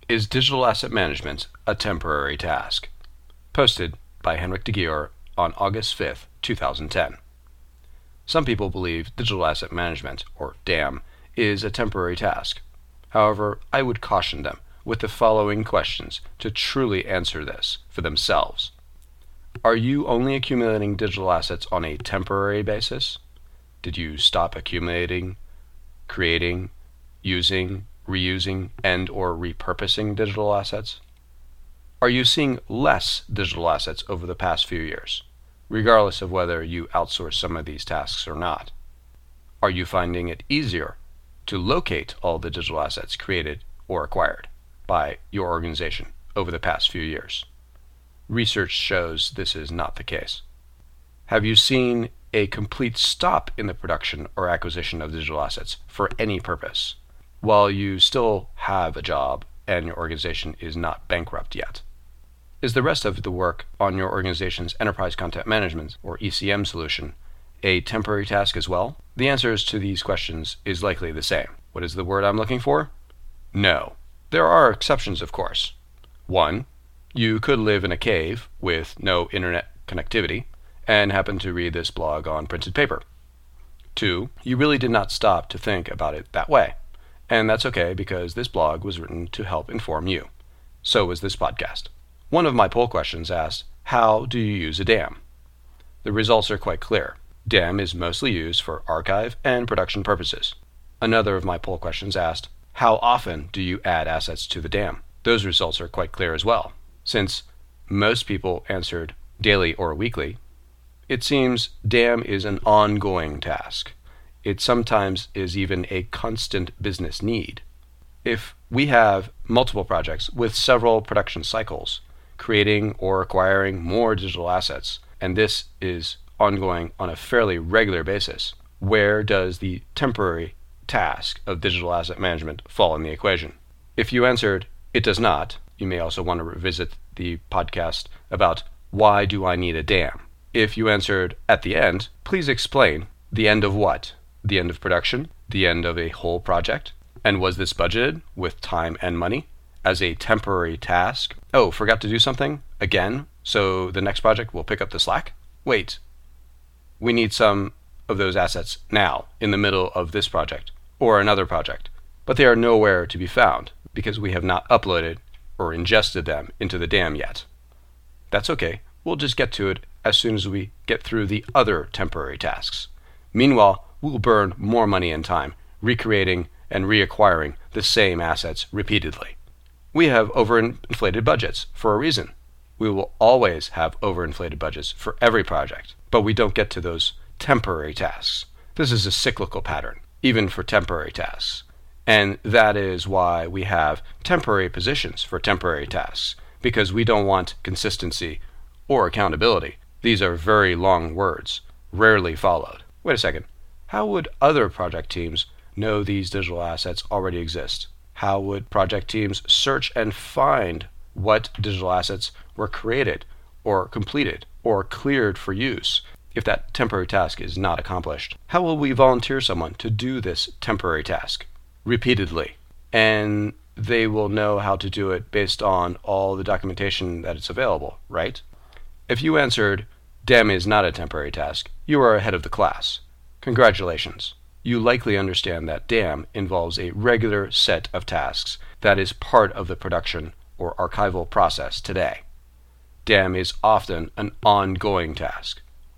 Is digital asset management a temporary task? Posted by Henrik de Gier on August 5, 2010. Some people believe digital asset management, or DAM, is a temporary task. However, I would caution them with the following questions to truly answer this for themselves. Are you only accumulating digital assets on a temporary basis? Did you stop accumulating, creating, using, reusing, and/or repurposing digital assets? Are you seeing less digital assets over the past few years, regardless of whether you outsource some of these tasks or not? Are you finding it easier to locate all the digital assets created or acquired by your organization over the past few years? Research shows this is not the case. Have you seen a complete stop in the production or acquisition of digital assets for any purpose, while you still have a job and your organization is not bankrupt yet? Is the rest of the work on your organization's enterprise content management, or ECM solution, a temporary task as well? The answers to these questions is likely the same. What is the word I'm looking for? No. There are exceptions, of course. 1. You could live in a cave with no internet connectivity and happen to read this blog on printed paper. 2. You really did not stop to think about it that way. And that's okay, because this blog was written to help inform you. So was this podcast. One of my poll questions asked, how do you use a DAM? The results are quite clear. DAM is mostly used for archive and production purposes. Another of my poll questions asked, how often do you add assets to the DAM? Those results are quite clear as well. Since most people answered daily or weekly, it seems DAM is an ongoing task. It sometimes is even a constant business need. If we have multiple projects with several production cycles, creating or acquiring more digital assets, and this is ongoing on a fairly regular basis, where does the temporary task of digital asset management fall in the equation? If you answered, it does not, you may also want to revisit the podcast about why do I need a DAM? If you answered at the end, please explain the end of what? The end of production? The end of a whole project? And was this budgeted with time and money as a temporary task? Oh, forgot to do something again, so the next project will pick up the slack? Wait, we need some of those assets now in the middle of this project or another project, but they are nowhere to be found because we have not uploaded or ingested them into the DAM yet. That's okay. We'll just get to it as soon as we get through the other temporary tasks. Meanwhile, we'll burn more money and time recreating and reacquiring the same assets repeatedly. We have overinflated budgets for a reason. We will always have overinflated budgets for every project, but we don't get to those temporary tasks. This is a cyclical pattern, even for temporary tasks. And that is why we have temporary positions for temporary tasks, because we don't want consistency or accountability. These are very long words, rarely followed. Wait a second. How would other project teams know these digital assets already exist? How would project teams search and find what digital assets were created or completed or cleared for use if that temporary task is not accomplished? How will we volunteer someone to do this temporary task repeatedly? And they will know how to do it based on all the documentation that is available, right? If you answered, DAM is not a temporary task, you are ahead of the class. Congratulations. You likely understand that DAM involves a regular set of tasks that is part of the production or archival process today. DAM is often an ongoing task.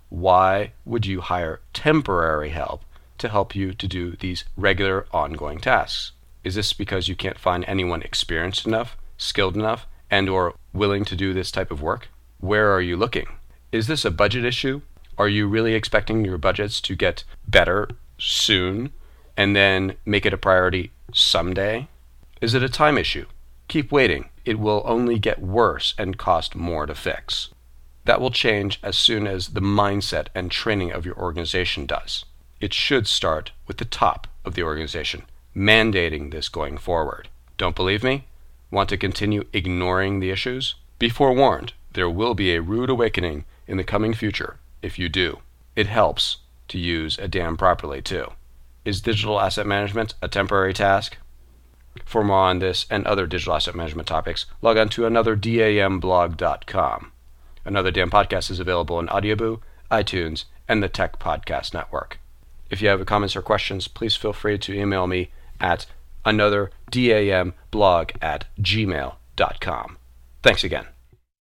Why would you hire temporary help to help you to do these regular ongoing tasks? Is this because you can't find anyone experienced enough, skilled enough, and/or willing to do this type of work? Where are you looking? Is this a budget issue? Are you really expecting your budgets to get better soon and then make it a priority someday? Is it a time issue? Keep waiting. It will only get worse and cost more to fix. That will change as soon as the mindset and training of your organization does. It should start with the top of the organization, mandating this going forward. Don't believe me? Want to continue ignoring the issues? Be forewarned, there will be a rude awakening in the coming future if you do. It helps to use a DAM properly too. Is digital asset management a temporary task? For more on this and other digital asset management topics, log on to anotherdamblog.com. Another Damn Podcast is available on Audioboo, iTunes, and the Tech Podcast Network. If you have comments or questions, please feel free to email me at anotherdamblog@gmail.com. Thanks again.